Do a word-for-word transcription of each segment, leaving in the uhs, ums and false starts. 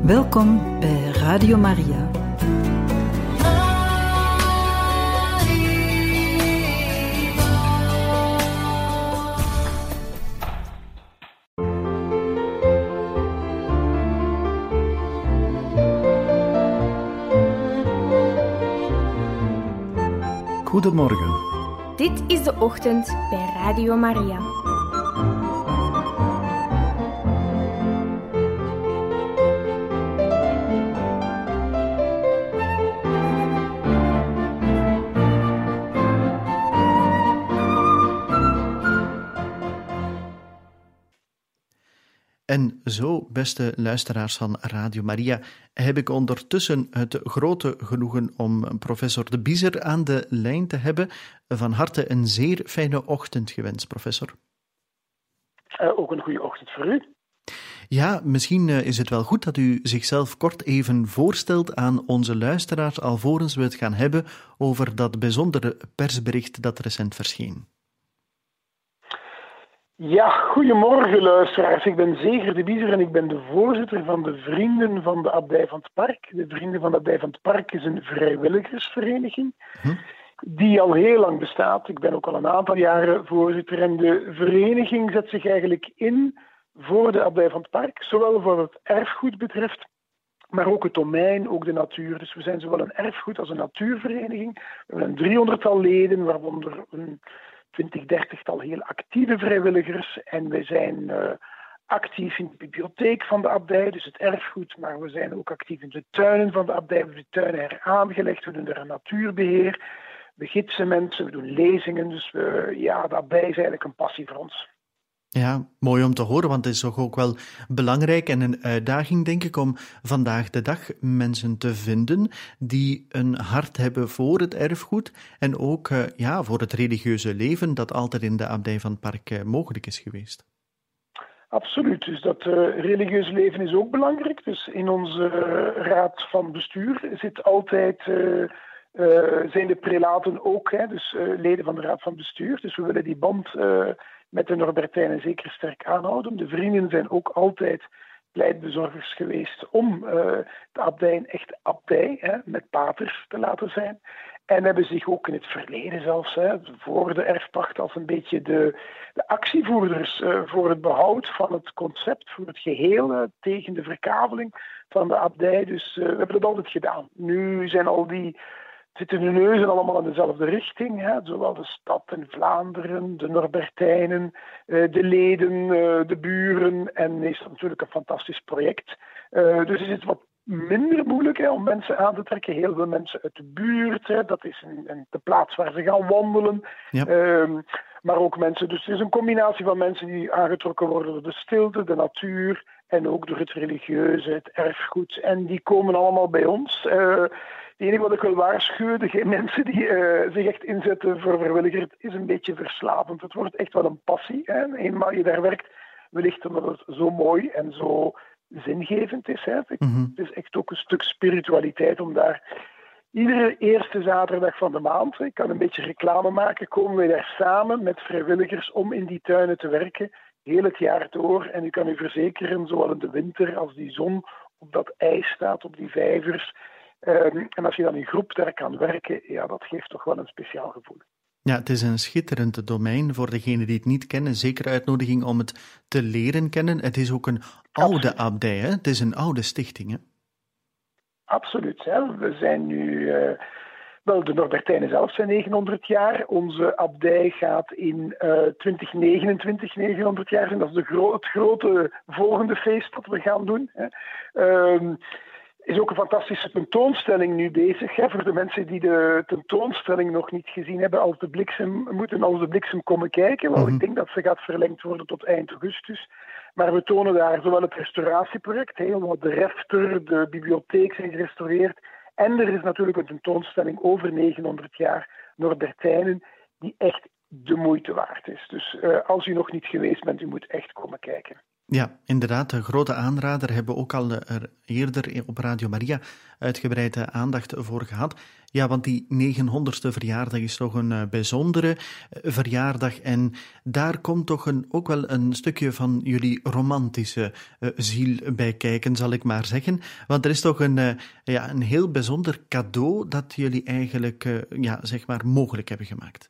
Welkom bij Radio Maria. Goedemorgen. Dit is de ochtend bij Radio Maria. En zo, beste luisteraars van Radio Maria, heb ik ondertussen het grote genoegen om professor De Biezer aan de lijn te hebben. Van harte een zeer fijne ochtend gewenst, professor. Uh, ook een goede ochtend voor u. Ja, misschien is het wel goed dat u zichzelf kort even voorstelt aan onze luisteraars, alvorens we het gaan hebben over dat bijzondere persbericht dat recent verscheen. Ja, goedemorgen luisteraars. Ik ben Zeger De Biezer en ik ben de voorzitter van de Vrienden van de Abdij van het Park. De Vrienden van de Abdij van het Park is een vrijwilligersvereniging hm? die al heel lang bestaat. Ik ben ook al een aantal jaren voorzitter en de vereniging zet zich eigenlijk in voor de Abdij van het Park, zowel voor het erfgoed betreft, maar ook het domein, ook de natuur. Dus we zijn zowel een erfgoed als een natuurvereniging. We hebben een driehonderdtal leden, waaronder een twintig, dertigtal heel actieve vrijwilligers. En wij zijn uh, actief in de bibliotheek van de abdij, dus het erfgoed. Maar we zijn ook actief in de tuinen van de abdij. We hebben de tuinen heraangelegd, we doen daar een natuurbeheer. We gidsen mensen, we doen lezingen. Dus we, ja, de abdij is eigenlijk een passie voor ons. Ja, mooi om te horen, want het is toch ook wel belangrijk en een uitdaging, denk ik, om vandaag de dag mensen te vinden die een hart hebben voor het erfgoed en ook uh, ja, voor het religieuze leven dat altijd in de Abdij van het Park uh, mogelijk is geweest. Absoluut, dus dat uh, religieuze leven is ook belangrijk. Dus in onze uh, raad van bestuur zit altijd... Uh, uh, zijn de prelaten ook, hè, dus uh, leden van de raad van bestuur. Dus we willen die band... Uh, met de Norbertijnen zeker sterk aanhouden. De vrienden zijn ook altijd pleitbezorgers geweest om uh, de abdij een echte abdij, hè, met paters te laten zijn. En hebben zich ook in het verleden zelfs, hè, voor de erfpacht, als een beetje de, de actievoerders uh, voor het behoud van het concept, voor het geheel, uh, tegen de verkaveling van de abdij. Dus uh, we hebben dat altijd gedaan. Nu zijn al die... zitten de neuzen allemaal in dezelfde richting. Hè? Zowel de stad in Vlaanderen, de Norbertijnen, de leden, de buren. En is dat natuurlijk een fantastisch project. Dus is het wat minder moeilijk, hè, om mensen aan te trekken. Heel veel mensen uit de buurt. Hè? Dat is een, een, de plaats waar ze gaan wandelen. Ja. Um, maar ook mensen. Dus het is een combinatie van mensen die aangetrokken worden door de stilte, de natuur. En ook door het religieuze, het erfgoed. En die komen allemaal bij ons. Uh, Het enige wat ik wil waarschuwen, de mensen die uh, zich echt inzetten voor vrijwilliger, het is een beetje verslavend. Het wordt echt wel een passie. Hè? Eenmaal je daar werkt, wellicht omdat het zo mooi en zo zingevend is. Hè? Mm-hmm. Het is echt ook een stuk spiritualiteit om daar iedere eerste zaterdag van de maand, ik kan een beetje reclame maken, komen wij daar samen met vrijwilligers om in die tuinen te werken, heel het jaar door. En ik kan u verzekeren, zowel in de winter als die zon op dat ijs staat, op die vijvers. Um, en als je dan in groep daar kan werken, ja, dat geeft toch wel een speciaal gevoel. Ja, het is een schitterend domein voor degenen die het niet kennen. Zeker uitnodiging om het te leren kennen. Het is ook een oude Absoluut. abdij, hè? Het is een oude stichting, hè? Absoluut. Hè? We zijn nu... Uh, wel, de Norbertijnen zelf zijn negenhonderd jaar. Onze abdij gaat in uh, twintig negenentwintig negenhonderd jaar zijn. Dat is de gro- het grote volgende feest dat we gaan doen. Hè? Um, is ook een fantastische tentoonstelling nu bezig. Hè, voor de mensen die de tentoonstelling nog niet gezien hebben, als de bliksem, moeten als de bliksem komen kijken. Want mm-hmm. ik denk dat ze gaat verlengd worden tot eind augustus. Maar we tonen daar zowel het restauratieproject, heel wat de refter, de bibliotheek zijn gerestaureerd. En er is natuurlijk een tentoonstelling over negenhonderd jaar Norbertijnen, die echt de moeite waard is. Dus uh, als u nog niet geweest bent, u moet echt komen kijken. Ja, inderdaad, een grote aanrader. Hebben we ook al er eerder op Radio Maria uitgebreide aandacht voor gehad. Ja, want die negenhonderdste verjaardag is toch een uh, bijzondere uh, verjaardag. En daar komt toch een, ook wel een stukje van jullie romantische uh, ziel bij kijken, zal ik maar zeggen. Want er is toch een, uh, ja, een heel bijzonder cadeau dat jullie eigenlijk uh, ja, zeg maar mogelijk hebben gemaakt.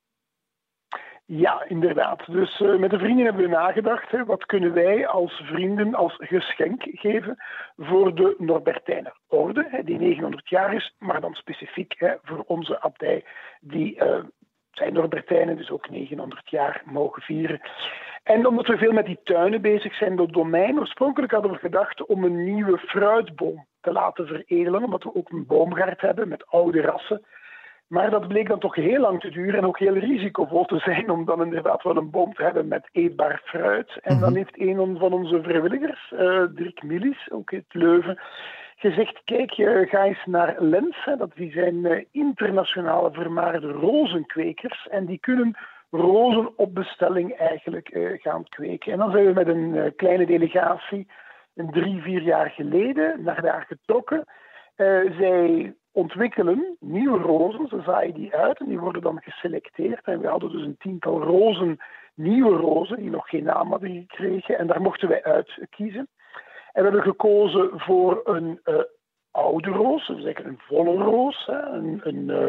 Ja, inderdaad. Dus uh, met de vrienden hebben we nagedacht. Hè, wat kunnen wij als vrienden als geschenk geven voor de Norbertijner orde, hè, die negenhonderd jaar is, maar dan specifiek hè, voor onze abdij, die uh, zijn Norbertijnen, dus ook negenhonderd jaar mogen vieren. En omdat we veel met die tuinen bezig zijn, dat domein, oorspronkelijk hadden we gedacht om een nieuwe fruitboom te laten veredelen, omdat we ook een boomgaard hebben met oude rassen. Maar dat bleek dan toch heel lang te duren en ook heel risicovol te zijn om dan inderdaad wel een boom te hebben met eetbaar fruit. En dan heeft een van onze vrijwilligers, uh, Dirk Millis, ook uit Leuven, gezegd, kijk, uh, ga eens naar Lens. Hè, dat die zijn uh, internationale vermaarde rozenkwekers en die kunnen rozen op bestelling eigenlijk uh, gaan kweken. En dan zijn we met een uh, kleine delegatie een drie, vier jaar geleden naar daar getrokken. Uh, zij ontwikkelen nieuwe rozen, ze zaaien die uit en die worden dan geselecteerd. En we hadden dus een tiental rozen, nieuwe rozen, die nog geen naam hadden gekregen. En daar mochten wij uit kiezen. En we hebben gekozen voor een uh, oude roos, we zeggen een volle roos. Hè, een een uh,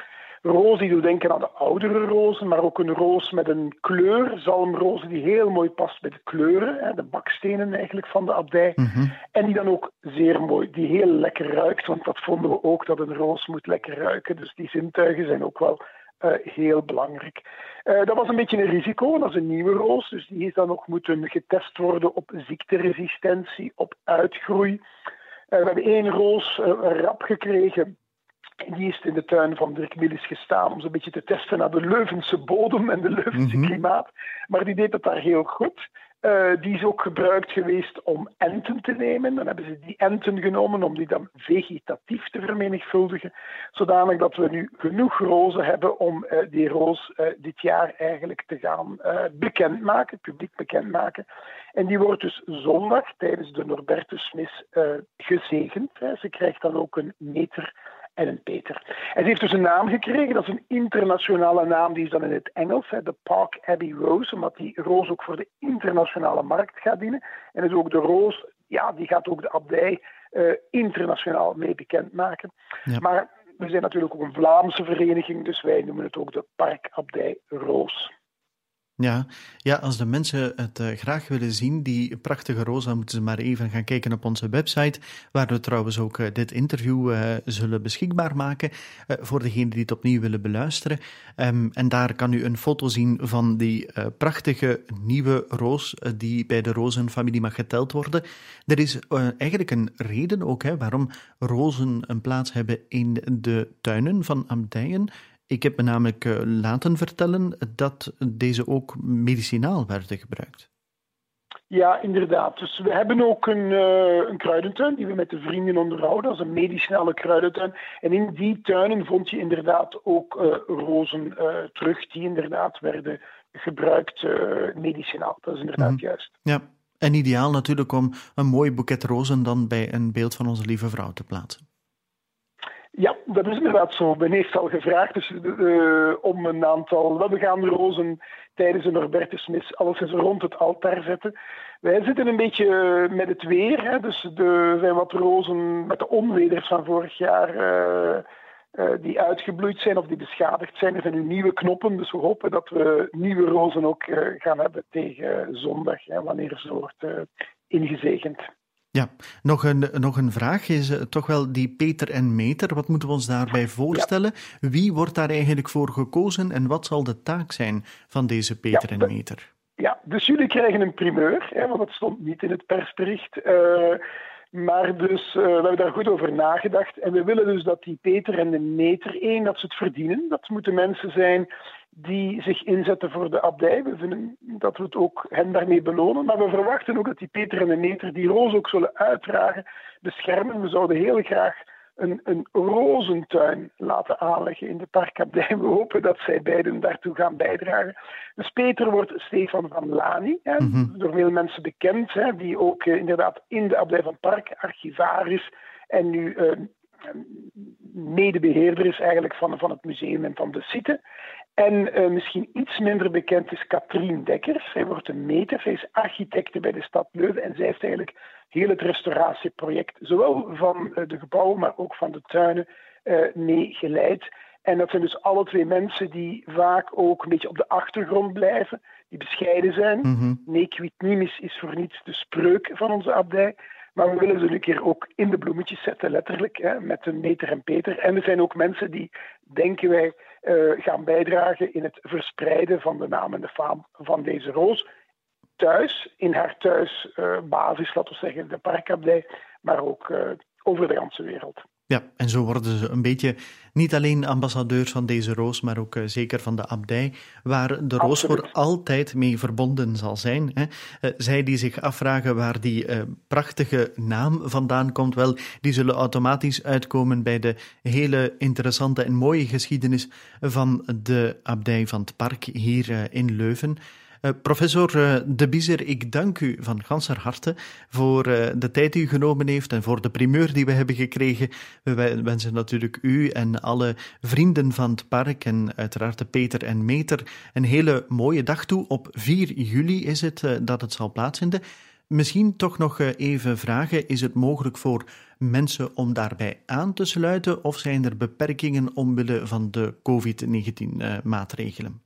roos die doet denken aan de oudere rozen, maar ook een roos met een kleur, zalmrozen die heel mooi past bij de kleuren, hè, de bakstenen eigenlijk van de abdij. Mm-hmm. En die dan ook zeer mooi, die heel lekker ruikt, want dat vonden we ook, dat een roos moet lekker ruiken. Dus die zintuigen zijn ook wel uh, heel belangrijk. Uh, dat was een beetje een risico, dat is een nieuwe roos, dus die is dan nog moeten getest worden op ziekteresistentie, op uitgroei. Uh, we hebben één roos uh, rap gekregen. Die is in de tuin van Dirk Millis gestaan om ze een beetje te testen naar de Leuvense bodem en de Leuvense mm-hmm. klimaat. Maar die deed het daar heel goed. Uh, die is ook gebruikt geweest om enten te nemen. Dan hebben ze die enten genomen om die dan vegetatief te vermenigvuldigen. Zodanig dat we nu genoeg rozen hebben om uh, die roos uh, dit jaar eigenlijk te gaan uh, bekendmaken, het publiek bekendmaken. En die wordt dus zondag tijdens de Norbertusmis uh, gezegend. Hè. Ze krijgt dan ook een meter en een Peter. En ze heeft dus een naam gekregen, dat is een internationale naam, die is dan in het Engels, hè, de Park Abbey Rose, omdat die roos ook voor de internationale markt gaat dienen. En dus ook de roos, ja, die gaat ook de abdij uh, internationaal mee bekendmaken. Ja. Maar we zijn natuurlijk ook een Vlaamse vereniging, dus wij noemen het ook de Parkabdij Roos. Ja, ja, als de mensen het uh, graag willen zien, die prachtige roos, dan moeten ze maar even gaan kijken op onze website, waar we trouwens ook uh, dit interview uh, zullen beschikbaar maken uh, voor degenen die het opnieuw willen beluisteren. Um, en daar kan u een foto zien van die uh, prachtige nieuwe roos uh, die bij de rozenfamilie mag geteld worden. Er is uh, eigenlijk een reden ook hè, waarom rozen een plaats hebben in de tuinen van abdijen. Ik heb me namelijk uh, laten vertellen dat deze ook medicinaal werden gebruikt. Ja, inderdaad. Dus we hebben ook een, uh, een kruidentuin die we met de vrienden onderhouden. Dat is een medicinale kruidentuin. En in die tuinen vond je inderdaad ook uh, rozen uh, terug die inderdaad werden gebruikt uh, medicinaal. Dat is inderdaad mm. juist. Ja, en ideaal natuurlijk om een mooi boeket rozen dan bij een beeld van onze lieve vrouw te plaatsen. Ja, dat is inderdaad zo. Men heeft al gevraagd dus, uh, om een aantal... We gaan rozen tijdens de Norbertusmis alleszins rond het altaar zetten. Wij zitten een beetje met het weer. Hè, dus er zijn wat rozen met de onweders van vorig jaar uh, uh, die uitgebloeid zijn of die beschadigd zijn. Er zijn nu nieuwe knoppen, dus we hopen dat we nieuwe rozen ook uh, gaan hebben tegen zondag, hè, wanneer ze wordt uh, ingezegend. Ja, nog een, nog een vraag is uh, toch wel die Peter en Meter. Wat moeten we ons daarbij voorstellen? Ja. Wie wordt daar eigenlijk voor gekozen en wat zal de taak zijn van deze Peter ja, en Meter? Ja, dus jullie krijgen een primeur, hè, want dat stond niet in het persbericht. Uh, maar dus, uh, we hebben daar goed over nagedacht. En we willen dus dat die Peter en de Meter, één, dat ze het verdienen. Dat moeten mensen zijn die zich inzetten voor de abdij. We vinden dat we het ook hen daarmee belonen. Maar we verwachten ook dat die Peter en de Meter die roos ook zullen uitdragen, beschermen. We zouden heel graag een, een rozentuin laten aanleggen in de parkabdij. We hopen dat zij beiden daartoe gaan bijdragen. Dus Peter wordt Stefan van Lani, hè, mm-hmm. door veel mensen bekend, hè, die ook uh, inderdaad in de abdij van het park archivaris en nu uh, medebeheerder is eigenlijk van, van het museum en van de site. En uh, misschien iets minder bekend is Katrien Dekkers. Zij wordt een meter, zij is architecte bij de stad Leuven en zij heeft eigenlijk heel het restauratieproject, zowel van uh, de gebouwen, maar ook van de tuinen, uh, meegeleid. En dat zijn dus alle twee mensen die vaak ook een beetje op de achtergrond blijven, die bescheiden zijn. Mm-hmm. Nee, quid nimis is voor niets de spreuk van onze abdij. Maar we willen ze een keer ook in de bloemetjes zetten, letterlijk, hè, met een Meter en Peter. En er zijn ook mensen die, denken wij, uh, gaan bijdragen in het verspreiden van de naam en de faam van deze roos. Thuis, in haar thuisbasis, uh, laten we zeggen, de parkabdij, maar ook uh, over de hele wereld. Ja, en zo worden ze een beetje niet alleen ambassadeurs van deze roos, maar ook uh, zeker van de abdij, waar de roos Absoluut. voor altijd mee verbonden zal zijn. Hè. Uh, zij die zich afvragen waar die uh, prachtige naam vandaan komt, wel, die zullen automatisch uitkomen bij de hele interessante en mooie geschiedenis van de abdij van het park hier uh, in Leuven. Uh, professor uh, De Biezer, ik dank u van ganser harte voor uh, de tijd die u genomen heeft en voor de primeur die we hebben gekregen. We wensen natuurlijk u en alle vrienden van het park en uiteraard de Peter en Meter een hele mooie dag toe. Op vier juli is het uh, dat het zal plaatsvinden. Misschien toch nog uh, even vragen, is het mogelijk voor mensen om daarbij aan te sluiten of zijn er beperkingen omwille van de covid negentien uh, maatregelen?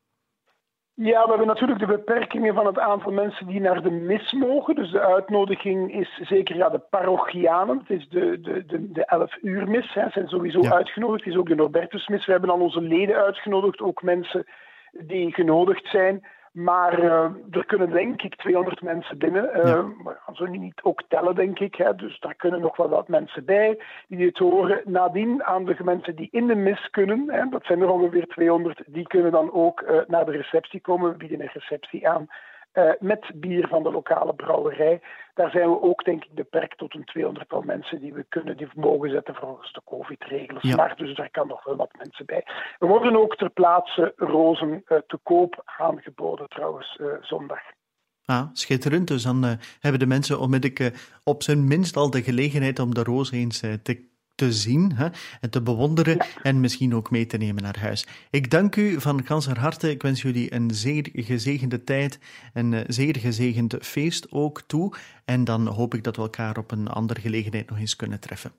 Ja, we hebben natuurlijk de beperkingen van het aantal mensen die naar de mis mogen. Dus de uitnodiging is zeker ja, de parochianen. Het is de, de, de, de elf uur mis. Hè, zijn sowieso ja. uitgenodigd. Het is ook de Norbertusmis. We hebben al onze leden uitgenodigd. Ook mensen die genodigd zijn. Maar uh, er kunnen denk ik tweehonderd mensen binnen. Uh, ja. We gaan zo niet ook tellen, denk ik. Hè. Dus daar kunnen nog wel wat mensen bij die het horen. Nadien aan de mensen die in de mis kunnen, hè, dat zijn er ongeveer tweehonderd, die kunnen dan ook uh, naar de receptie komen. We bieden een receptie aan uh, met bier van de lokale brouwerij. Daar zijn we ook, denk ik, beperkt tot een tweehonderdtal mensen die we kunnen, die we mogen zetten volgens de covid-regels. Ja. Maar dus daar kan nog wel wat mensen bij. Er worden ook ter plaatse rozen uh, te koop aangeboden, trouwens, uh, zondag. Ah, schitterend. Dus dan uh, hebben de mensen onmiddellijk uh, op zijn minst al de gelegenheid om de roos eens uh, te te zien hè, en te bewonderen ja. en misschien ook mee te nemen naar huis. Ik dank u van ganser harte. Ik wens jullie een zeer gezegende tijd en een zeer gezegend feest ook toe. En dan hoop ik dat we elkaar op een andere gelegenheid nog eens kunnen treffen.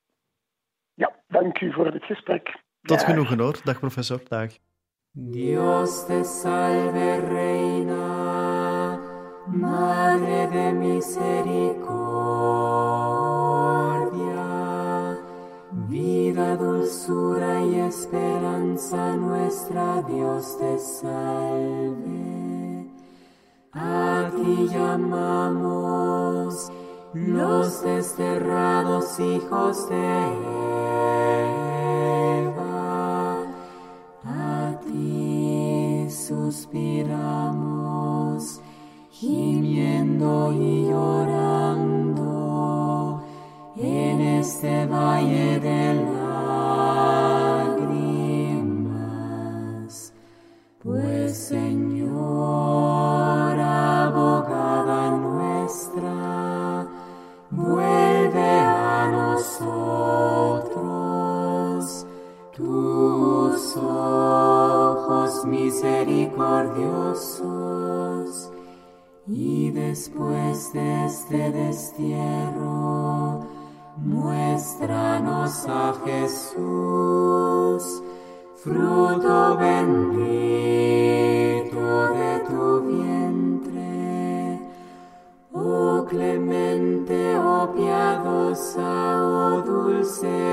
Ja, dank u voor het gesprek. Tot ja. genoegen hoor. Dag professor. Dag. Dios te salve reina, madre de misericordia, vida, dulzura y esperanza nuestra, Dios te salve. A ti llamamos los desterrados hijos de Eva, a ti suspiramos, gimiendo y llorando en este valle de lágrimas. Pues Señor, abogada nuestra, vuelve a nosotros tus ojos misericordiosos, y después de este destierro, muéstranos a Jesús, fruto bendito de tu vientre. Oh clemente, oh piadosa, oh dulce